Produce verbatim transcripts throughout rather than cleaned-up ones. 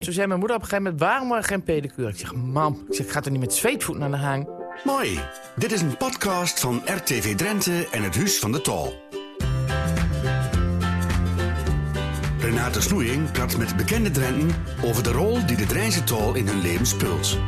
toen zei mijn moeder op een gegeven moment, waarom maar geen pedicure? Ik zeg, mam, ik, zeg, ik ga toch niet met zweetvoeten aan de hang? Mooi. Dit is een podcast van R T V Drenthe en het Huis van de Tol. Renate Snoeing praat met bekende Drenten over de rol die de Drijnse Tol in hun leven speelt.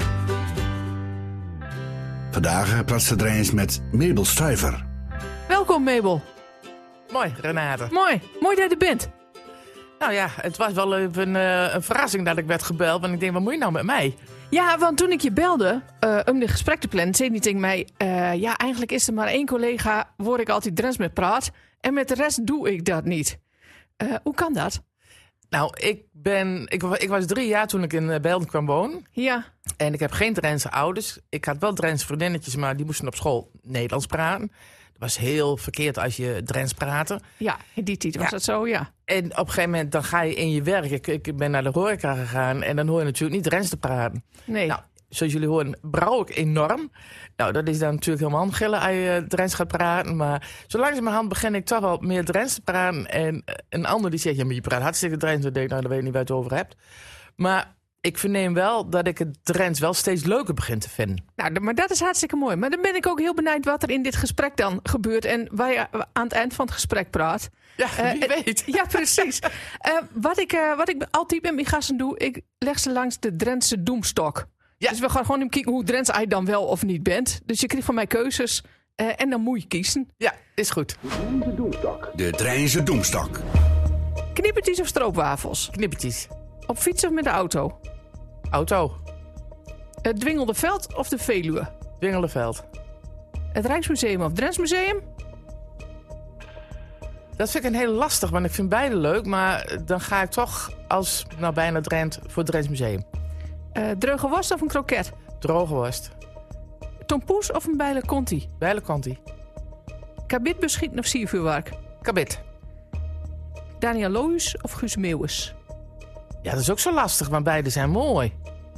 Vandaag praat ze Drijns met Mabel Stuyver. Welkom, Mabel. Mooi, Renate. Mooi. Mooi dat je er bent. Nou ja, het was wel even een, uh, een verrassing dat ik werd gebeld. Want ik denk, wat moet je nou met mij? Ja, want toen ik je belde uh, om dit gesprek te plannen, zei die tegen mij, uh, ja, eigenlijk is er maar één collega waar ik altijd Drents mee praat. En met de rest doe ik dat niet. Uh, hoe kan dat? Nou, ik ben, ik, ik was drie jaar toen ik in uh, Belden kwam wonen. Ja. En ik heb geen Drentse ouders. Ik had wel Drentse vriendinnetjes, maar die moesten op school Nederlands praten. Het was heel verkeerd als je Drents praatte. Ja, in die tijd was ja. het zo, ja. En op een gegeven moment dan ga je in je werk. Ik, ik ben naar de horeca gegaan en dan hoor je natuurlijk niet Drents te praten. Nee. Nou, zoals jullie horen, brouw ik enorm. Nou, dat is dan natuurlijk helemaal gillen als je Drents gaat praten. Maar zo langzamerhand begin ik toch wel meer Drents te praten. En een ander die zegt, ja, maar je praat hartstikke Drents. Dan denk ik, nou, dan weet ik niet waar je het over hebt. Maar ik verneem wel dat ik het Drents wel steeds leuker begin te vinden. Nou, maar dat is hartstikke mooi. Maar dan ben ik ook heel benieuwd wat er in dit gesprek dan gebeurt. En waar je aan het eind van het gesprek praat. Ja, wie uh, weet. Ja, precies. uh, wat, ik, uh, wat ik altijd met mijn gasten doe, ik leg ze langs de Drentse doemstok. Ja. Dus we gaan gewoon even kijken hoe Drents je dan wel of niet bent. Dus je krijgt van mij keuzes uh, en dan moet je kiezen. Ja, is goed. De Doemstok. De Drijnse Doemstok. Knippertjes of stroopwafels? Knippertjes. Op fietsen of met de auto? Auto. Het Dwingelde Veld of de Veluwe? Dwingelenveld. Het Rijksmuseum of Drents Museum? Dat vind ik een heel lastig, want ik vind beide leuk. Maar dan ga ik toch als nou bijna Drent voor het Drents Museum. Uh, droge worst of een kroket? Droge worst. Tompoes of een bijle conti? Bijle conti. Kabit beschieten of siervuurwerk? Kabit. Daniel Lohuis of Guus Meeuwis? Ja, dat is ook zo lastig, want beide zijn mooi.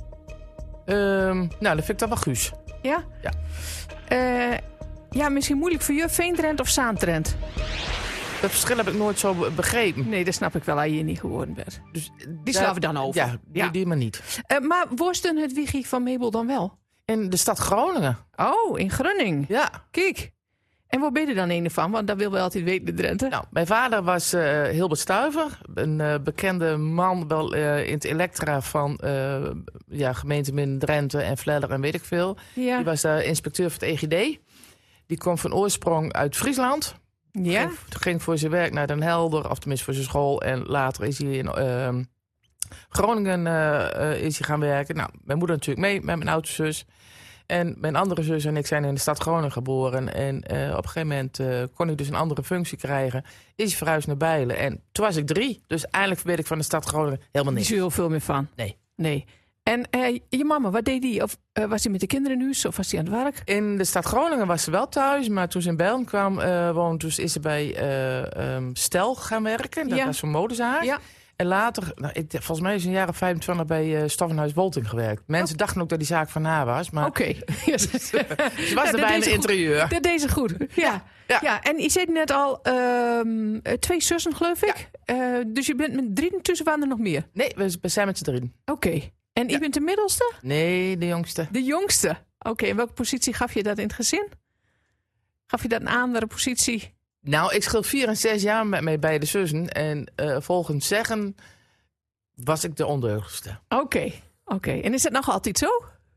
Um, nou, dan vind ik dat wel Guus. Ja? Ja. Uh, ja, misschien moeilijk voor je. Veendrent of Zaandrent? Dat verschil heb ik nooit zo begrepen. Nee, dat snap ik wel als je hier niet geworden bent. Dus die slaan we dan over. Ja, die, ja. die maar niet. Uh, maar worsten het wiegie van Mabel dan wel? In de stad Groningen. Oh, in Grunning. Ja. Kijk. En waar ben je dan een van? Want dat wil we altijd weten, de Drenthe. Nou, mijn vader was uh, Hilbert Stuyver. Een uh, bekende man wel uh, in het Elektra van uh, ja, gemeente Midden-Drenthe en Vledder en weet ik veel. Ja. Die was uh, inspecteur van het E G D. Die kwam van oorsprong uit Friesland. Ja. Ging, ging voor zijn werk naar Den Helder, of tenminste voor zijn school. En later is hij in uh, Groningen uh, uh, is hij gaan werken. Nou, mijn moeder natuurlijk mee met mijn oudste zus. En mijn andere zus en ik zijn in de stad Groningen geboren. En uh, op een gegeven moment uh, kon ik dus een andere functie krijgen. Is hij verhuisd naar Bijlen. En toen was ik drie. Dus eigenlijk weet ik van de stad Groningen helemaal niks. Niet zo heel veel meer van? Nee. Nee. En uh, je mama, wat deed die? Of uh, was hij met de kinderen in huis of was hij aan het werk? In de stad Groningen was ze wel thuis. Maar toen ze in Bijlen kwam uh, woonde, dus is ze bij uh, um, Stel gaan werken. Dat ja. was zo'n modezaak. Ja. En later, nou, ik, volgens mij is een jaar of vijfentwintig bij uh, Stoffenhuis Wolting gewerkt. Mensen oh. dachten ook dat die zaak van haar was. Maar Oké. Okay. Yes. Ze was ja, er bij een interieur. Dat deed ze goed. Ja. Ja. ja. En je zei net al, um, twee zussen geloof ik. Ja. Uh, dus je bent met drie, tussen waren er nog meer? Nee, we zijn met z'n drieën. Oké. Okay. En ja. je bent de middelste? Nee, de jongste. De jongste. Oké, okay. En welke positie gaf je dat in het gezin? Gaf je dat een andere positie? Nou, ik scheel vier en zes jaar met mijn beide zussen. En uh, volgens zeggen was ik de ondeugdste. Oké, okay. oké. Okay. En is dat nog altijd zo?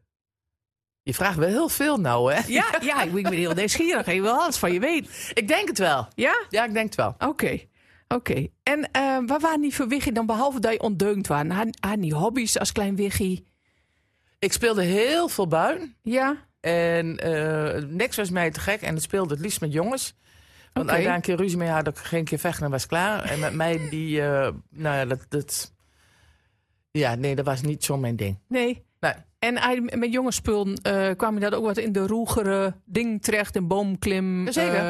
Je vraagt wel heel veel nou, hè? Ja, ja, ik ben heel nieuwsgierig. Ik wil alles van je weten. Ik denk het wel. Ja? Ja, ik denk het wel. Oké, okay. oké. Okay. En uh, waar waren die voor Wiggy dan, behalve dat je ondeugend waren? Had, had die hobby's als klein Wiggy? Ik speelde heel veel buiten. Ja? En uh, niks was mij te gek. En ik speelde het liefst met jongens. Want okay. als je daar een keer ruzie mee had, dat ik geen keer vechten en was klaar. En met mij die, uh, nou ja, dat, dat... Ja, nee, dat was niet zo mijn ding. Nee? Nee. En met jonge spullen uh, kwam je dat ook wat in de roegere ding terecht, in boomklim, Zeker. Uh,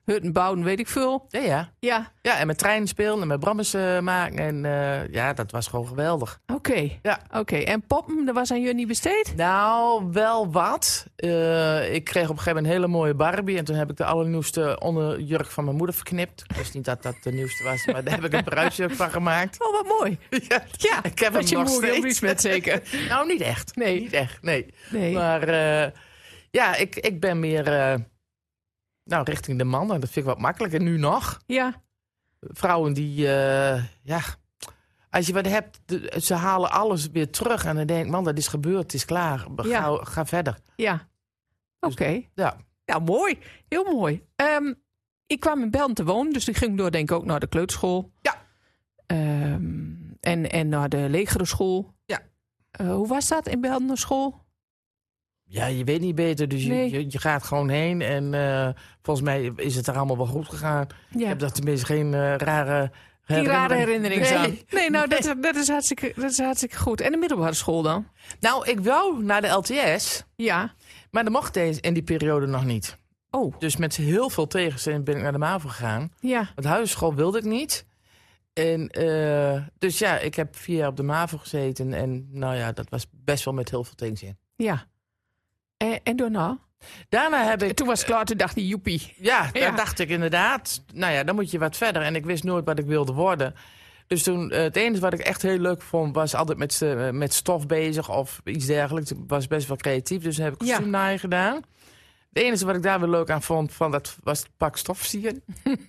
hutten bouwen, weet ik veel. Ja, ja. Ja, Ja, en met treinen spelen en met brammes uh, maken. En uh, ja, dat was gewoon geweldig. oké. Okay. Ja. Oké, okay. En poppen, dat was aan jullie niet besteed? Nou, wel wat. Uh, ik kreeg op een gegeven moment een hele mooie Barbie. En toen heb ik de allernieuwste onderjurk van mijn moeder verknipt. Ik wist niet dat dat de nieuwste was, maar daar heb ik een bruidsjurk van gemaakt. Oh, wat mooi. Ja, Ja, ik heb hem je nog moeder steeds. Lies met zeker. Nou, niet echt. Nee. Niet echt, nee. Nee. Maar uh, ja, ik, ik ben meer uh, nou, richting de mannen. Dat vind ik wat makkelijker. Nu nog. Ja. Vrouwen die, uh, ja... Als je wat hebt, de, ze halen alles weer terug. En dan denk ik, man, dat is gebeurd, het is klaar. Ga, Ja. ga verder. Ja. Oké. Okay. Ja. Ja, mooi. Heel mooi. Um, ik kwam in Belden te wonen, dus ik ging door denk ik ook naar de kleuterschool. Ja. Um, en, en naar de legere school. Ja. Uh, hoe was dat in Belden naar school? Ja, je weet niet beter, dus je, Nee. je, je gaat gewoon heen. En uh, volgens mij is het er allemaal wel goed gegaan. Ja. Ik heb daar tenminste geen uh, rare... Geen rare herinneringen aan. Nee, nee nou, nee. Dat, dat, is hartstikke, dat is hartstikke goed. En de middelbare school dan? Nou, ik wou naar de L T S, Ja. maar dat mocht deze in die periode nog niet. Oh. Dus met heel veel tegenzin ben ik naar de MAVO gegaan. Ja. Want huisschool wilde ik niet. En uh, dus ja, ik heb vier jaar op de MAVO gezeten. En nou ja, dat was best wel met heel veel tegenzin. Ja. En, en daarna? Daarna heb ik... Toen was het klaar, toen dacht hij, joepie. Ja, Ja. daar dacht ik inderdaad. Nou ja, dan moet je wat verder. En ik wist nooit wat ik wilde worden. Dus toen, uh, het enige wat ik echt heel leuk vond... was altijd met, uh, met stof bezig of iets dergelijks. Ik was best wel creatief, dus heb ik Ja. kostuumnaaien gedaan. Het enige wat ik daar weer leuk aan vond... Van, dat was het pak stofversieren.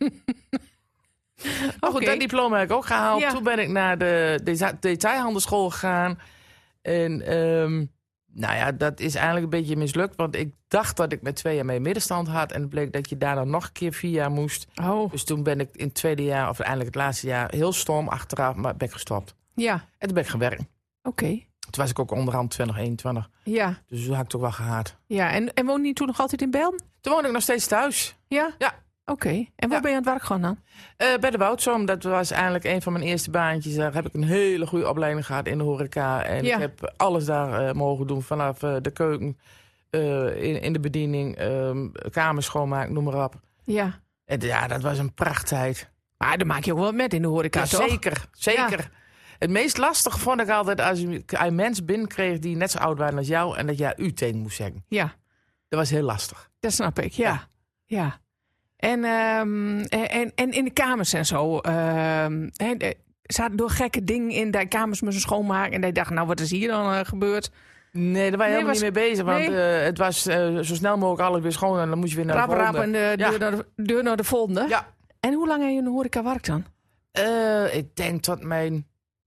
Maar goed, Oké. dat diploma heb ik ook gehaald. Ja. Toen ben ik naar de deta- detailhandelschool gegaan. En um, nou ja, dat is eigenlijk een beetje mislukt. Want ik dacht dat ik met twee jaar mee middenstand had. En het bleek dat je daarna nog een keer vier jaar moest. Oh. Dus toen ben ik in het tweede jaar, of eindelijk het laatste jaar... heel stom achteraf, maar ben ik gestopt. Ja. En toen ben ik gaan werken. Oké. Toen was ik ook onderhand twintig, eenentwintig. Ja. Dus toen had ik het ook wel gehaald. Ja. En, en woonde je toen nog altijd in Belden? Toen woonde ik nog steeds thuis. Ja? Ja. Oké. En waar Ja. ben je aan het werk gaan dan? Uh, bij de Woudzoom, dat was eigenlijk een van mijn eerste baantjes. Daar heb ik een hele goede opleiding gehad in de horeca. En Ja. ik heb alles daar uh, mogen doen. Vanaf uh, de keuken, uh, in, in de bediening, um, kamers schoonmaken, noem maar op. Ja. En ja, dat was een prachttijd. Maar daar maak je ook wel met in de horeca, Ja, toch? zeker, zeker. Ja. Het meest lastige vond ik altijd als je een mens binnenkreeg die net zo oud waren als jou. En dat jij u tegen moest zeggen. Ja. Dat was heel lastig. Dat snap ik, ja. Ja. ja. En, um, en, en in de kamers en zo. Um, he, zaten door gekke dingen in dat kamers moesten schoonmaken. En dat je dacht, nou, wat is hier dan uh, gebeurd? Nee, daar waren je Nee, helemaal was- niet mee bezig. Want nee. uh, het was uh, zo snel mogelijk alles weer schoon. En dan moest je weer naar Rap, de rap volgende. en de Ja. deur, naar de, deur naar de volgende. Ja. En hoe lang heb je in de horeca werkt dan? Uh, ik denk tot mijn...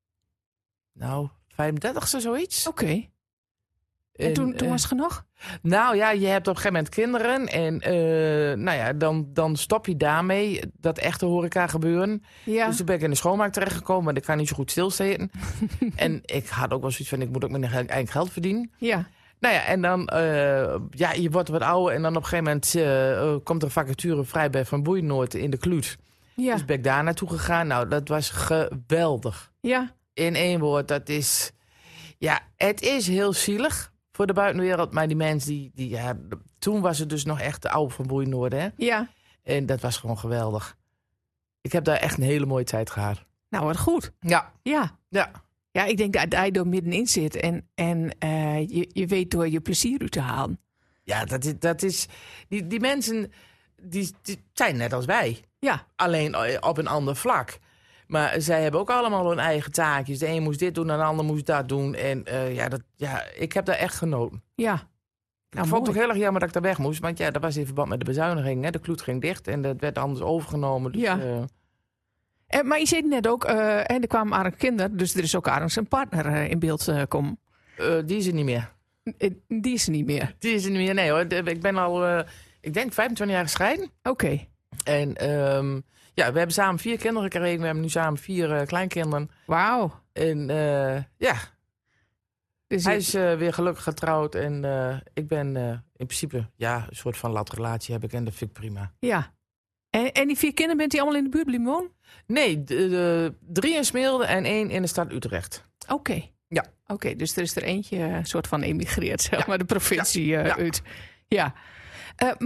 Nou, vijfendertigste zoiets. Oké. Okay. En, en toen, toen uh, was het genoeg? Nou ja, je hebt op een gegeven moment kinderen. En uh, nou ja, dan, dan stop je daarmee. Dat echte horeca gebeuren. Ja. Dus toen ben ik in de schoonmaak terechtgekomen. Maar ik kan niet zo goed stilzitten. En ik had ook wel zoiets van, ik moet ook mijn eigen geld verdienen. Ja. Nou ja, en dan, uh, ja, je wordt wat ouder. En dan op een gegeven moment uh, komt er een vacature vrij bij Van Boeinoord in de Kloet. Ja. Dus ben ik daar naartoe gegaan. Nou, dat was geweldig. Ja. In één woord, dat is... Ja, het is heel zielig voor de buitenwereld. Maar die mensen, die, die, ja, toen was het dus nog echt de oude Van Boeinoord, hè. Ja. En dat was gewoon geweldig. Ik heb daar echt een hele mooie tijd gehad. Nou, wat goed. Ja. Ja. Ja. Ja, ik denk dat hij er middenin zit. En, en uh, je, je weet door je plezier uit te halen. Ja, dat is... Dat is die, die mensen, die, die zijn net als wij. Ja. Alleen op een ander vlak. Maar zij hebben ook allemaal hun eigen taakjes. De een moest dit doen, en de ander moest dat doen. En uh, ja, dat, ja, ik heb daar echt genoten. Ja. Ik Nou, vond het mooi. ook heel erg jammer dat ik daar weg moest. Want ja, dat was in verband met de bezuiniging. Hè. De Kloet ging dicht en dat werd anders overgenomen. Dus, Ja. uh, En, maar je zei net ook, uh, en er kwamen aardig kinderen. Dus er is ook aardig zijn partner uh, in beeld uh, komen. uh, die is er niet meer. Uh, die is er niet meer. Die is er niet meer, nee hoor. De- Ik ben al, uh, ik denk vijfentwintig jaar gescheiden. Oké. Okay. En um, ja, we hebben samen vier kinderen gekregen. We hebben nu samen vier uh, kleinkinderen. Wauw. En uh, ja, Dus hij je- is uh, weer gelukkig getrouwd. En uh, ik ben uh, in principe, ja, een soort van latrelatie heb ik. En dat vind ik prima. Ja. En, en die vier kinderen, bent die allemaal in de buurt blijven wonen? Nee, de, de, drie in Smeelde en één in de stad Utrecht. Oké. Okay. Ja. Oké, okay, dus er is er eentje uh, soort van emigreerd, zeg Ja. maar, de provincie Ja. uh, Ja. uit. Ja. Uh, maar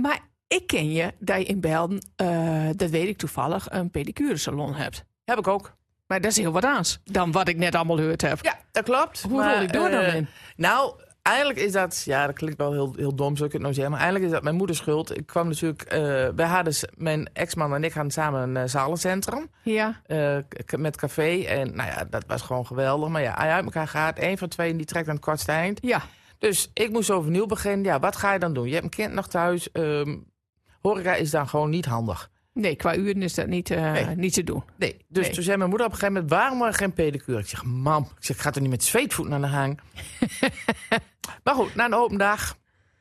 ik ken je dat je in Belden, uh, dat weet ik toevallig, een pedicuresalon hebt. Heb ik ook. Maar dat is heel wat aans dan wat ik net allemaal gehoord heb. Ja, dat klopt. Hoe maar, rol ik door dan uh, in? Nou, eigenlijk is dat... Ja, dat klinkt wel heel, heel dom, zo ik het nou zeggen. Maar eigenlijk is dat mijn moeders schuld. Ik kwam natuurlijk... Uh, wij hadden, mijn ex-man en ik hadden samen een uh, zalencentrum. Ja. Uh, k- met café. En nou ja, dat was gewoon geweldig. Maar ja, als je uit elkaar gaat, één van twee die trekt aan het kortste eind. Ja. Dus ik moest overnieuw beginnen. Ja, wat ga je dan doen? Je hebt een kind nog thuis. Um, horeca is dan gewoon niet handig. Nee, qua uren is dat niet, uh, nee. niet te doen. Nee, dus nee. toen zei mijn moeder op een gegeven moment... waarom maar geen pedicure? Ik zeg, mam, ik, zeg, ik ga er niet met zweetvoeten aan de hang. Maar goed, na een open dag.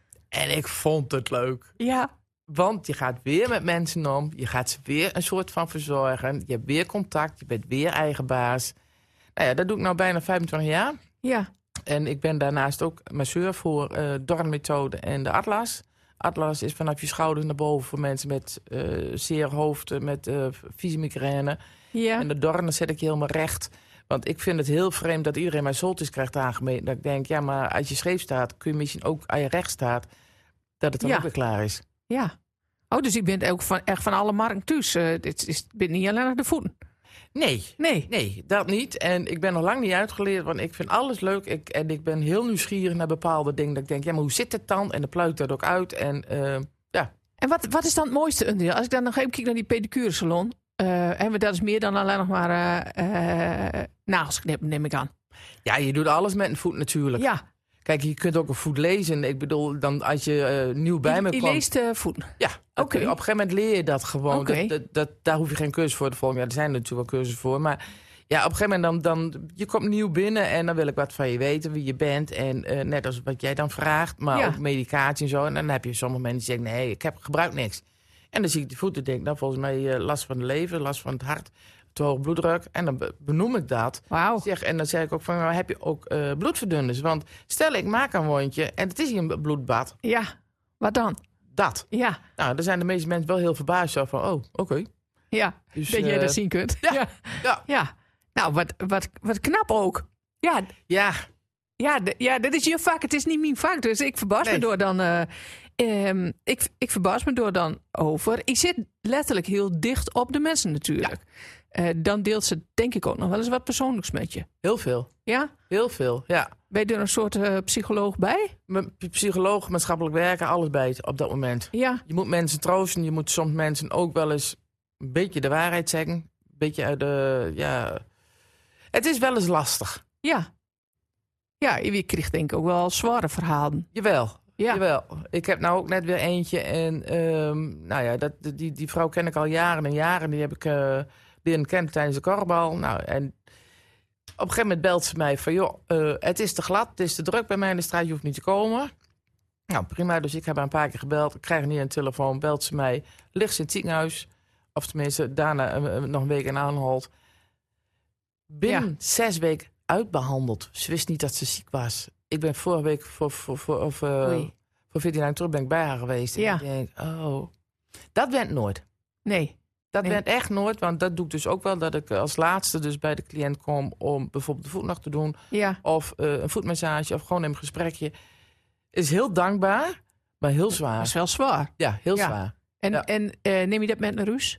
En ik vond het leuk. Ja. Want je gaat weer met mensen om. Je gaat ze weer een soort van verzorgen. Je hebt weer contact. Je bent weer eigen baas. Nou ja, dat doe ik nou bijna vijfentwintig jaar. Ja. En ik ben daarnaast ook masseur voor uh, Dorn-methode en de Atlas. Atlas is vanaf je schouders naar boven voor mensen met uh, zeer hoofd, met uh, vieze migraine. Ja. En de Dorn zet ik je helemaal recht. Want ik vind het heel vreemd dat iedereen mijn zoltis krijgt aangemeten. Dat ik denk, ja, maar als je scheef staat, kun je misschien ook als je recht staat, dat het dan ja. ook weer klaar is. Ja. Oh, dus ik ben ook van, echt van alle markten thuis. Uh, dit is ben niet alleen nog de voeten. Nee, nee, nee, dat niet. En ik ben nog lang niet uitgeleerd, want ik vind alles leuk. Ik, en ik ben heel nieuwsgierig naar bepaalde dingen. Dat ik denk, ja, maar hoe zit het dan? En dan pluikt dat ook uit. En uh, ja. En wat, wat is dan het mooiste onderdeel? Als ik dan nog even kijk naar die pedicuresalon. Uh, en dat is meer dan alleen nog maar uh, uh, nagels knippen, neem ik aan. Ja, je doet alles met een voet natuurlijk. Ja. Kijk, je kunt ook een voet lezen. Ik bedoel, dan als je uh, nieuw bij je, me je kwam... Je leest uh, voeten? Ja. Oké. Okay. Op een gegeven moment leer je dat gewoon. Okay. Dat, dat, dat, daar hoef je geen cursus voor te volgen. Ja, er zijn natuurlijk wel cursussen voor. Maar ja, op een gegeven moment dan, dan... Je komt nieuw binnen en dan wil ik wat van je weten. Wie je bent. En uh, net als wat jij dan vraagt. Maar ja. ook medicatie en zo. En dan heb je sommige mensen die zeggen... Nee, ik heb gebruik niks. En dan zie ik die voeten en denk... Nou, volgens mij uh, last van de lever, last van het hart... te hoge bloeddruk. En dan benoem ik dat. Wauw. Zeg, en dan zeg ik ook van... Nou, heb je ook uh, bloedverdunners? Want stel, ik maak een wondje... En het is hier een bloedbad. Ja, wat dan? Dat. Ja. Nou, daar zijn de meeste mensen wel heel verbaasd zo van... Oh, oké. Okay. Ja, dus, dat uh, jij dat zien kunt. Ja. Ja. ja. ja. Nou, wat, wat, wat knap ook. Ja. Ja. Ja, d- ja, dat is je vak. Het is niet mijn vak. Dus ik verbaas nee. me door dan... Uh, um, ik, ik verbaas me door dan over... Ik zit letterlijk heel dicht op de mensen natuurlijk. Ja. Uh, dan deelt ze denk ik ook nog wel eens wat persoonlijks met je. Heel veel. Ja? Heel veel, ja. Ben je er een soort uh, psycholoog bij? M- psycholoog, maatschappelijk werken, alles bij op dat moment. Ja. Je moet mensen troosten. Je moet soms mensen ook wel eens een beetje de waarheid zeggen. Een beetje uit de... Ja. Het is wel eens lastig. Ja. Ja, je kreeg denk ik ook wel zware verhalen. Jawel. Ja. Jawel. Ik heb nou ook net weer eentje. En um, nou ja, dat, die, die vrouw ken ik al jaren en jaren. Die heb ik uh, leren kennen tijdens de korfbal. Nou, en op een gegeven moment belt ze mij van... joh, uh, het is te glad, het is te druk bij mij in de straat. Je hoeft niet te komen. Nou, prima. Dus ik heb haar een paar keer gebeld. Ik krijg niet een telefoon. Belt ze mij. Ligt ze in het ziekenhuis. Of tenminste, daarna uh, nog een week in Aanholt. Binnen ja. zes weken uitbehandeld. Ze wist niet dat ze ziek was. Ik ben vorige week voor, voor, voor, of, uh, voor veertien dagen terug ben ik bij haar geweest. En ja. ik denk, oh, dat went nooit. Nee. Dat nee. went echt nooit, want dat doe ik dus ook wel. Dat ik als laatste dus bij de cliënt kom om bijvoorbeeld de voet nog te doen. Ja. Of uh, een voetmassage of gewoon een gesprekje. Is heel dankbaar, maar heel zwaar. Dat is wel zwaar. Ja, heel ja. zwaar. En, ja. en uh, neem je dat met een ruus?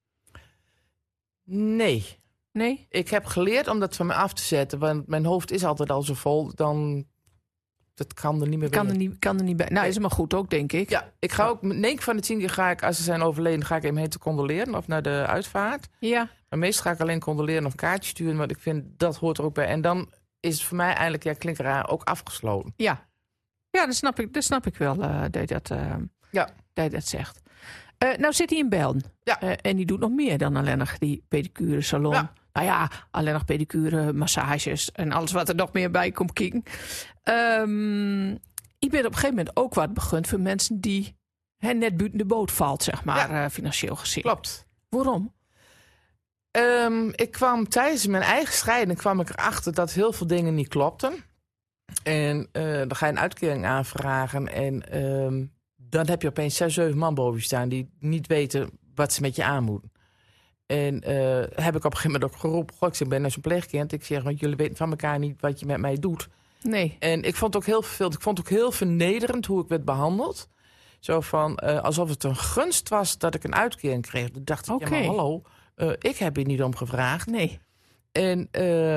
Nee. Nee? Ik heb geleerd om dat van me af te zetten. Want mijn hoofd is altijd al zo vol. Dan... Dat kan er niet meer bij. Kan er niet, kan er niet bij. Nou, nee. Is het maar goed ook, denk ik. Ja, ik ga ook... negen van de tien keer ga ik, als ze zijn overleden... ga ik hem heen te condoleren of naar de uitvaart. Ja. Maar meestal ga ik alleen condoleren of een kaartje sturen. Want ik vind, dat hoort er ook bij. En dan is het voor mij eigenlijk, ja, klinkt raar, ook afgesloten. Ja. Ja, dat snap ik, dat snap ik wel, uh, dat, je dat, uh, ja. dat je dat zegt. Uh, nou zit hij in Belden. Ja. Uh, en die doet nog meer dan alleen nog die pedicure salon. Ja. Nou ja, alleen nog pedicure, massages en alles wat er nog meer bij komt kijken. Um, ik ben op een gegeven moment ook wat begund voor mensen die hè, net buiten de boot valt, zeg maar, ja. uh, financieel gezien. Klopt. Waarom? Um, ik kwam tijdens mijn eigen scheiding kwam ik erachter dat heel veel dingen niet klopten. En uh, dan ga je een uitkering aanvragen en um, dan heb je opeens zes, zeven man boven je staan die niet weten wat ze met je aan moeten. En uh, heb ik op een gegeven moment ook geroepen... Goh, ik ben naar zo'n pleegkind. Ik zeg, want jullie weten van elkaar niet wat je met mij doet. Nee. En ik vond het ook heel veel, ik vond het ook heel vernederend hoe ik werd behandeld. Zo van, uh, alsof het een gunst was dat ik een uitkering kreeg. Toen dacht ik, Okay. ja maar hallo, uh, ik heb hier niet om gevraagd. Nee. En uh,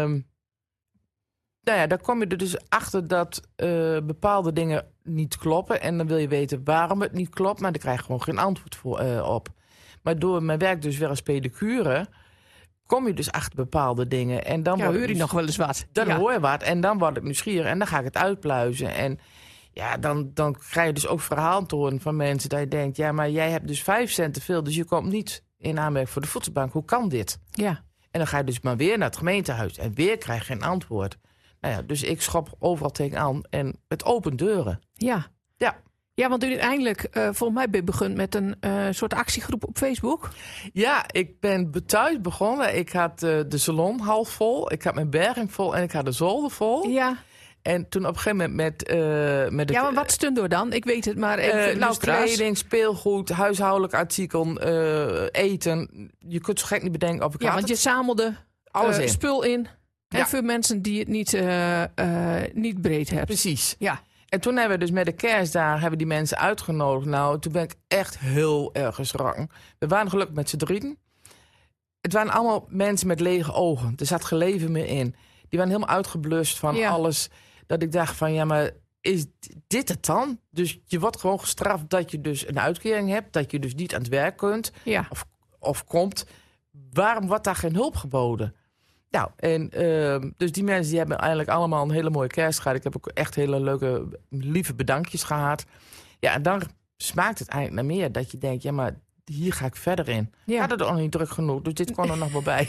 nou ja, dan kom je er dus achter dat uh, bepaalde dingen niet kloppen. En dan wil je weten waarom het niet klopt, maar dan krijg je gewoon geen antwoord voor, uh, op. Maar door mijn werk dus weer als pedicure, kom je dus achter bepaalde dingen. En dan Ja, word hoor ik je dus, nog wel eens wat. Dan ja. hoor je wat en dan word ik nieuwsgierig en dan ga ik het uitpluizen. En ja, dan, dan krijg je dus ook verhaal te horen van mensen dat je denkt, ja, maar jij hebt dus vijf cent te veel, dus je komt niet in aanmerking voor de voedselbank. Hoe kan dit? Ja. En dan ga je dus maar weer naar het gemeentehuis en weer krijg je geen antwoord. Nou ja, dus ik schop overal tegenaan en het opent deuren. Ja. Ja. Ja, want uiteindelijk, uh, volgens mij ben je begonnen met een uh, soort actiegroep op Facebook. Ja, ik ben betuigd begonnen. Ik had uh, de salon half vol, ik had mijn berging vol en ik had de zolder vol. Ja. En toen op een gegeven moment met... Uh, met het, ja, maar wat stond er dan? Ik weet het, maar even uh, nou, kleding, speelgoed, huishoudelijk artikel, uh, eten. Je kunt zo gek niet bedenken of ik Ja, had want het. je zamelde alles uh, in. spul in. En Ja. voor mensen die het niet, uh, uh, niet breed hebben. Precies. Ja. En toen hebben we dus met de kerstdagen hebben die mensen uitgenodigd. Nou, toen ben ik echt heel erg geschrokken. We waren gelukkig met z'n drieën. Het waren allemaal mensen met lege ogen. Er zat geen leven meer in. Die waren helemaal uitgeblust van Ja. alles. Dat ik dacht van, ja, maar is dit het dan? Dus je wordt gewoon gestraft dat je dus een uitkering hebt. Dat je dus niet aan het werk kunt. Ja. Of, of komt. Waarom wordt daar geen hulp geboden? Nou, en uh, dus die mensen die hebben eigenlijk allemaal een hele mooie kerst gehad. Ik heb ook echt hele leuke, lieve bedankjes gehad. Ja, en dan smaakt het eigenlijk naar meer. Dat je denkt, ja, maar hier ga ik verder in. Ja. Had het ook nog niet druk genoeg, dus dit kwam er nog wel bij.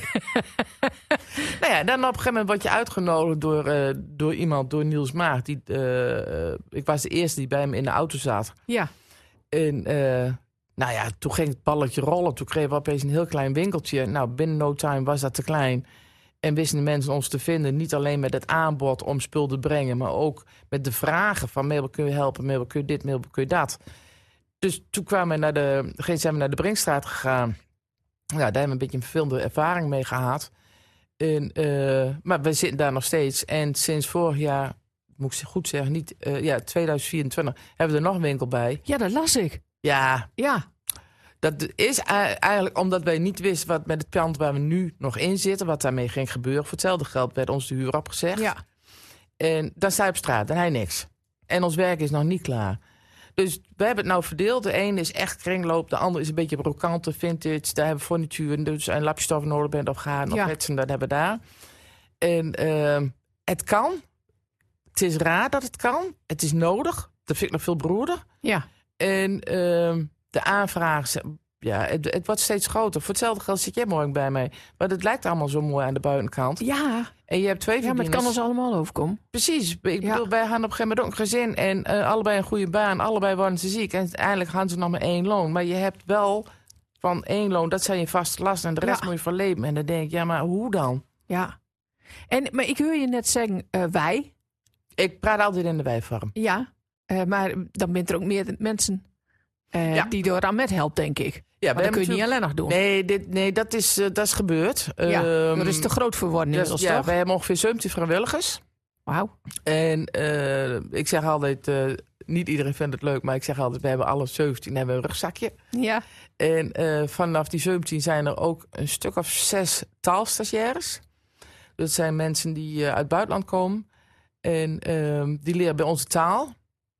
Nou ja, dan op een gegeven moment word je uitgenodigd door, uh, door iemand, door Niels Maag. Die, uh, ik was de eerste die bij hem in de auto zat. Ja. En uh, nou ja, toen ging het balletje rollen. Toen kregen we opeens een heel klein winkeltje. Nou, binnen no time was dat te klein. En wisten de mensen ons te vinden, niet alleen met het aanbod om spul te brengen, maar ook met de vragen van, Mabel, kun je helpen, Mabel, kun je dit, Mabel, kun je dat. Dus toen kwamen we naar de, zijn we naar de Brinkstraat gegaan. Ja, daar hebben we een beetje een vervelende ervaring mee gehad. En, uh, maar we zitten daar nog steeds. En sinds vorig jaar, moet ik goed zeggen, niet, uh, ja, tweeduizend vierentwintig, hebben we er nog een winkel bij. Ja, dat las ik. Ja, Ja. dat is eigenlijk omdat wij niet wisten wat met het pand waar we nu nog in zitten, wat daarmee ging gebeuren. Voor hetzelfde geld werd ons de huur opgezegd. Ja. En dan sta je op straat en hij niks. En ons werk is nog niet klaar. Dus we hebben het nou verdeeld. De ene is echt kringloop, de andere is een beetje brokante, vintage. Daar hebben we furnituur, dus een lapjestof nodig bent of gaan of Ja. hetsen, dat hebben we daar. En uh, het kan. Het is raar dat het kan. Het is nodig. Dat vind ik nog veel broeder. Ja. En uh, de aanvragen, ja, het, het wordt steeds groter. Voor hetzelfde geld zit jij morgen bij mij. Maar het lijkt allemaal zo mooi aan de buitenkant. Ja. En je hebt twee Ja, maar het kan verdieners. ons allemaal overkomen. Precies. Ik Ja. bedoel, wij hadden op een gegeven moment ook een gezin. En uh, allebei een goede baan. Allebei worden ze ziek. En uiteindelijk hadden ze nog maar één loon. Maar je hebt wel van één loon, dat zijn je vaste lasten. En de rest Ja. moet je van leven. En dan denk ik, ja, maar hoe dan? Ja. En, maar ik hoor je net zeggen, uh, wij. Ik praat altijd in de wijvorm. Ja. Uh, maar dan bent er ook meer mensen uh, Ja. die door aan met helpt, denk ik. Ja, Maar dat kun je niet alleen nog doen. Nee, dit, nee dat, is, uh, dat is gebeurd. Ja, Um, dat is te groot voor worden dus, inmiddels, ja, toch? wij hebben ongeveer zeventig vrijwilligers. Wauw. En uh, ik zeg altijd, uh, niet iedereen vindt het leuk, maar ik zeg altijd, we hebben alle zeventien hebben een rugzakje. Ja. En uh, vanaf die zeventien zijn er ook een stuk of zes taalstagiaires. Dat zijn mensen die uh, uit het buitenland komen. En uh, die leren bij onze taal.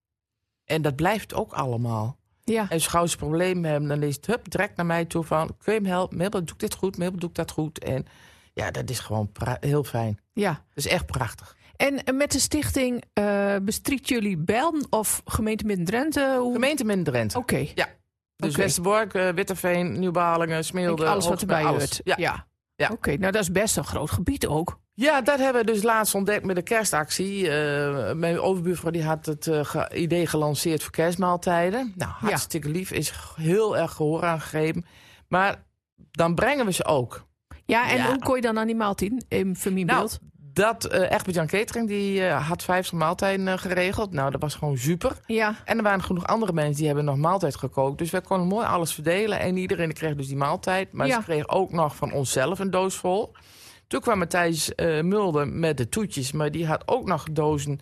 En dat blijft ook allemaal. Ja. En als ze gauw ze problemen hebben, dan is het hup, direct naar mij toe van, kun je me helpen? Mabel, doe ik dit goed? Mabel, doe ik dat goed? En ja, dat is gewoon pra- heel fijn. Ja. Dat is echt prachtig. En met de stichting uh, bestrikt jullie Belden of gemeente Midden-Drenthe? Hoe... Gemeente Midden-Drenthe. Oké. Okay. Ja. Dus Okay. Westerbork, uh, Witterveen, Nieuwbalingen, Smeelde. Alles wat Hoogsberg, erbij alles. hoort. Ja. Ja. Ja. Oké, okay. Nou dat is best een groot gebied ook. Ja, dat hebben we dus laatst ontdekt met de kerstactie. Uh, mijn overbuurvrouw die had het uh, ge- idee gelanceerd voor kerstmaaltijden. Nou, hartstikke lief. Is heel erg gehoor aangegeven. Maar dan brengen we ze ook. Ja, en Ja. hoe kon je dan aan die maaltien in familiebeeld? Nou, dat uh, Egbert Jan Catering die uh, had vijftig maaltijden uh, geregeld. Nou, dat was gewoon super. Ja. En er waren genoeg andere mensen die hebben nog maaltijd gekookt. Dus wij konden mooi alles verdelen. En iedereen kreeg dus die maaltijd. Maar Ja. ze kregen ook nog van onszelf een doos vol. Toen kwam Matthijs uh, Mulder met de toetjes. Maar die had ook nog dozen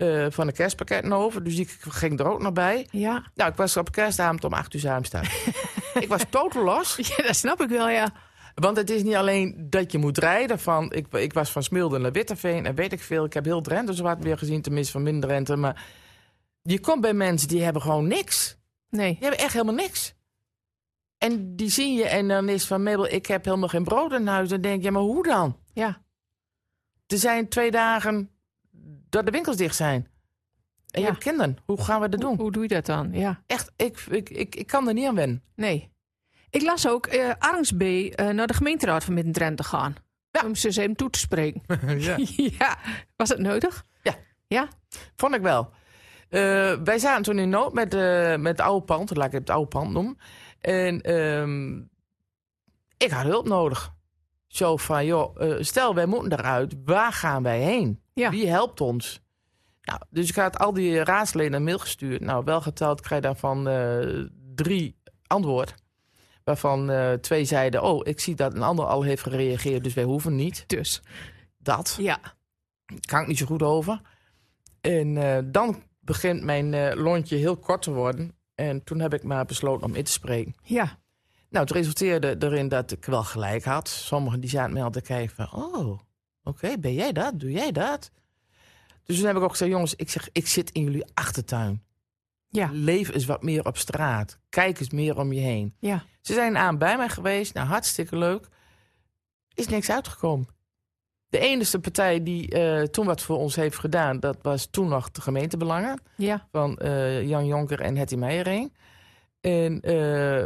uh, van de kerstpakketten over. Dus die ging er ook nog bij. Ja. Nou, ik was op kerstavond om acht uur 's avonds thuis. Ik was totaal los. Ja, dat snap ik wel, ja. Want het is niet alleen dat je moet rijden. Van, ik, ik was van Smilde naar Witteveen en weet ik veel. Ik heb heel Drenthe zo wat weer gezien, tenminste van minder Drenthe. Maar je komt bij mensen die hebben gewoon niks. Nee. Die hebben echt helemaal niks. En die zie je en dan is van Mabel, ik heb helemaal geen brood in huis. Dan denk je, ja, maar hoe dan? Ja. Er zijn twee dagen dat de winkels dicht zijn. En Ja. je hebt kinderen. Hoe gaan we dat doen? Hoe, hoe doe je dat dan? Ja. Echt, ik, ik, ik, ik kan er niet aan wennen. Nee. Ik las ook uh, Arnsby uh, naar de gemeenteraad van Midden-Drenthe gaan. Ja. Om ze eens even toe te spreken. Ja. Ja. Was dat nodig? Ja. Ja? Vond ik wel. Uh, wij zaten toen in nood met, uh, met het oude pand. Laat ik het oude pand noemen. En um, ik had hulp nodig. Zo van, joh, uh, stel wij moeten eruit. Waar gaan wij heen? Ja. Wie helpt ons? Nou, dus ik had al die raadsleden een mail gestuurd. Nou, wel geteld krijg je daarvan uh, drie antwoord. Waarvan uh, twee zeiden, oh, ik zie dat een ander al heeft gereageerd. Dus wij hoeven niet. Dus. Dat. Ja. Kan ik niet zo goed over. En uh, dan begint mijn uh, lontje heel kort te worden. En toen heb ik maar besloten om in te spreken. Ja. Nou, het resulteerde erin dat ik wel gelijk had. Sommigen die zaten mij al te kijken van... oh, oké, okay, ben jij dat? Doe jij dat? Dus toen heb ik ook gezegd... jongens, ik zeg, ik zit in jullie achtertuin. Ja. Leef eens wat meer op straat. Kijk eens meer om je heen. Ja. Ze zijn aan bij mij geweest. Nou, hartstikke leuk. Is niks uitgekomen. De enige partij die uh, toen wat voor ons heeft gedaan... dat was toen nog de gemeentebelangen. Ja. Van uh, Jan Jonker en Hetty Meijering. En... Uh,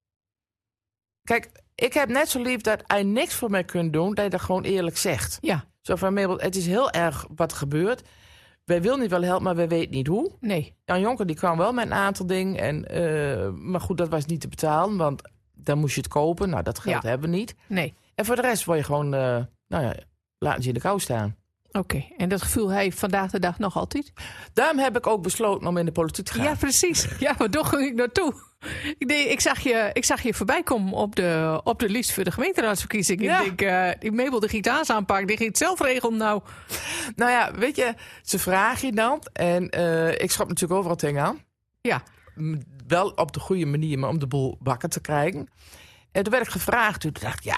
Kijk, ik heb net zo lief dat hij niks voor mij kunt doen... dat je dat gewoon eerlijk zegt. Ja. Zo van, Mabel, het is heel erg wat gebeurt. Wij willen niet wel helpen, maar wij weten niet hoe. Nee. Jan Jonker die kwam wel met een aantal dingen. En, uh, maar goed, dat was niet te betalen, want dan moest je het kopen. Nou, dat geld Ja. hebben we niet. Nee. En voor de rest word je gewoon, uh, nou ja, laten ze in de kou staan. Oké. Okay. En dat gevoel heeft vandaag de dag nog altijd? Daarom heb ik ook besloten om in de politiek te gaan. Ja, precies. Ja, maar daar ging ik naartoe. Ik, denk, ik, zag je, ik zag je voorbij komen op de, op de lijst voor de gemeenteraadsverkiezingen. Ja. Ik denk, uh, die Mabel de gitaars aanpakken, die ging het zelf regelen nou. Nou ja, weet je, ze vragen je dan. En uh, ik schop natuurlijk overal tegenaan. Ja. Wel op de goede manier, maar om de boel bakken te krijgen. En toen werd ik gevraagd. Toen dacht ik, ja,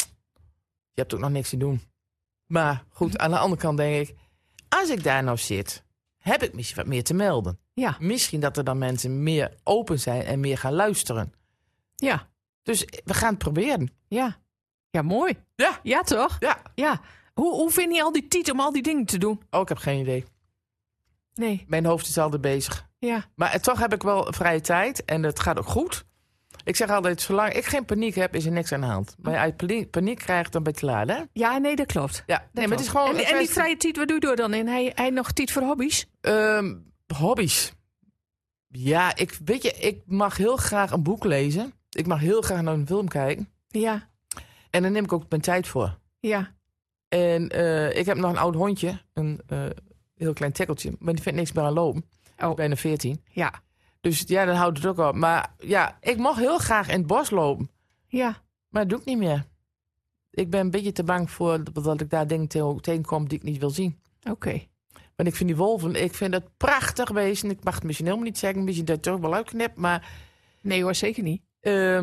je hebt ook nog niks te doen. Maar goed, aan de andere kant denk ik... als ik daar nou zit, heb ik misschien wat meer te melden. Ja. Misschien dat er dan mensen meer open zijn en meer gaan luisteren. Ja. Dus we gaan het proberen. Ja. Ja, mooi. Ja. Ja, toch? Ja. Ja. Hoe, hoe vind je al die tijd om al die dingen te doen? Oh, ik heb geen idee. Nee. Mijn hoofd is altijd bezig. Ja. Maar toch heb ik wel vrije tijd en het gaat ook goed. Ik zeg altijd, zolang ik geen paniek heb, is er niks aan de hand. Maar als je paniek, paniek krijgt, dan ben je te laat, hè? Ja, nee, dat klopt. Ja, Dat nee, maar het is klopt. gewoon... En, en die vrije tijd, wat doe je door dan? En hij, hij nog tijd voor hobby's? Um, hobby's. Ja, ik, weet je, ik mag heel graag een boek lezen. Ik mag heel graag naar een film kijken. Ja. En daar neem ik ook mijn tijd voor. Ja. En uh, ik heb nog een oud hondje. Een uh, heel klein tekkeltje. Maar die vindt niks meer aan lopen. Oh. Bijna veertien. Ja. Dus ja, dan houdt het ook op. Maar ja, ik mag heel graag in het bos lopen. Ja. Maar dat doe ik niet meer. Ik ben een beetje te bang voor dat ik daar dingen tegen- tegenkom die ik niet wil zien. Oké. Okay. Want ik vind die wolven, ik vind het prachtig wezen. Ik mag het misschien helemaal niet zeggen, misschien dat ik toch wel uitknip. Maar nee hoor, zeker niet. Uh,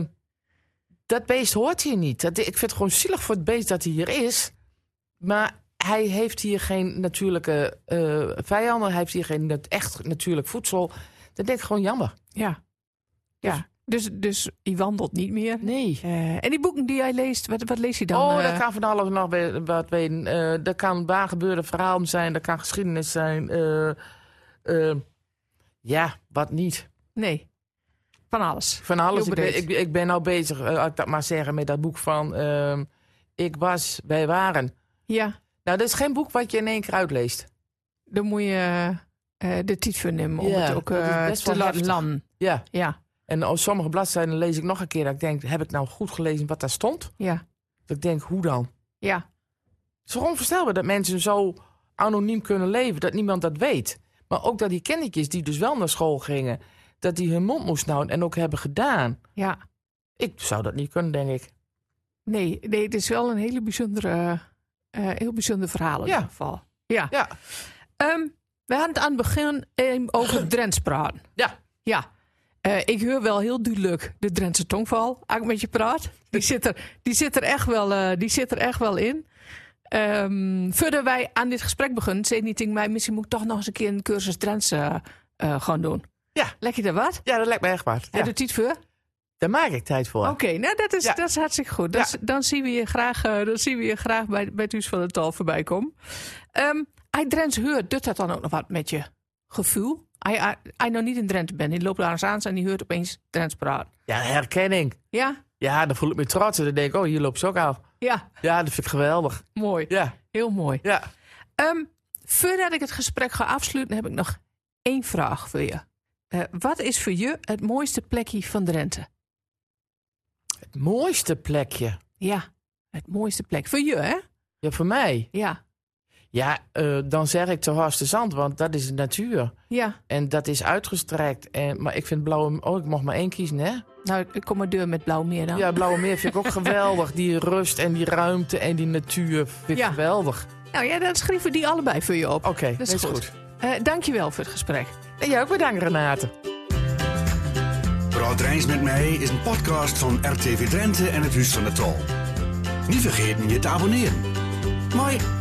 dat beest hoort hier niet. Dat, ik vind het gewoon zielig voor het beest dat hij hier is. Maar hij heeft hier geen natuurlijke uh, vijanden. Hij heeft hier geen echt natuurlijk voedsel. Dat denk ik gewoon jammer. Ja. Ja. Dus, dus hij wandelt niet meer? Nee. Uh, en die boeken die hij leest, wat, wat leest hij dan? Oh, uh... dat kan van alles nog wat weten. Uh, dat kan waar gebeurde verhalen zijn. Dat kan geschiedenis zijn. Uh, uh, ja, wat niet. Nee. Van alles. Van alles. Ik ben, ik, ik ben nou bezig, uh, als ik dat maar zeggen, met dat boek van... Uh, ik was, wij waren. Ja. Nou, dat is geen boek wat je in één keer uitleest. Dan moet je uh, de tijd voor nemen om ja, het ook uh, te laten landen. Ja. Ja. En op sommige bladzijden lees ik nog een keer dat ik denk... heb ik nou goed gelezen wat daar stond? Ja. Dat ik denk, hoe dan? Ja. Het is gewoon onvoorstelbaar dat mensen zo anoniem kunnen leven... dat niemand dat weet. Maar ook dat die kindertjes die dus wel naar school gingen... dat die hun mond moesten houden en ook hebben gedaan. Ja. Ik zou dat niet kunnen, denk ik. Nee, nee, het is wel een hele bijzondere, uh, heel bijzonder verhaal in ja. ieder geval. Ja. ja. Um, We hadden het aan het begin even over Drents praten. Ja. Ja. Uh, ik hoor wel heel duidelijk de Drentse tongval als ik met je praat. Die zit er, die zit er, echt, wel, uh, die zit er echt wel in. Um, voordat wij aan dit gesprek beginnen, zei niet tegen mij, misschien moet ik toch nog eens een keer een cursus Drents uh, uh, gaan doen. Ja. Lijkt je dat wat? Ja, dat lijkt me echt wat. Ja. Heb je er tijd voor? Daar maak ik tijd voor. Oké, okay, nou dat is, ja. dat is hartstikke goed. Dan, ja. dan zien we je graag, uh, dan zien we je graag bij, bij het Huis van de Tal voorbij komen. Um, als je Drents hoort, doet dat dan ook nog wat met je gevoel? Als je, als je nog niet in Drenthe bent, die loopt daar eens aan en die hoort opeens Drents praten. Ja, herkenning. Ja? Ja, dan voel ik me trots en dan denk ik, oh, hier loopt ze ook af. Ja. Ja, dat vind ik geweldig. Mooi. Ja. Heel mooi. Ja. Um, voordat ik het gesprek ga afsluiten, heb ik nog één vraag voor je. Uh, wat is voor je het mooiste plekje van Drenthe? Het mooiste plekje? Ja, het mooiste plek. Voor je, hè? Ja, voor mij? Ja. Ja, uh, dan zeg ik te Horste Zand, want dat is de natuur. Ja. En dat is uitgestrekt. En, maar ik vind Blauwe... Oh, ik mag maar één kiezen, hè? Nou, ik kom maar deur met Blauwemeer dan. Ja, Blauwemeer vind ik ook geweldig. Die rust en die ruimte en die natuur vind ik ja. geweldig. Nou ja, dan schrijven die allebei voor je op. Oké, okay, dat is goed. goed. Uh, dankjewel voor het gesprek. En jij ook bedankt, Renate. Praat Drijns met mij is een podcast van R T V Drenthe en het Huis van de Tal. Niet vergeten je te abonneren. Mooi.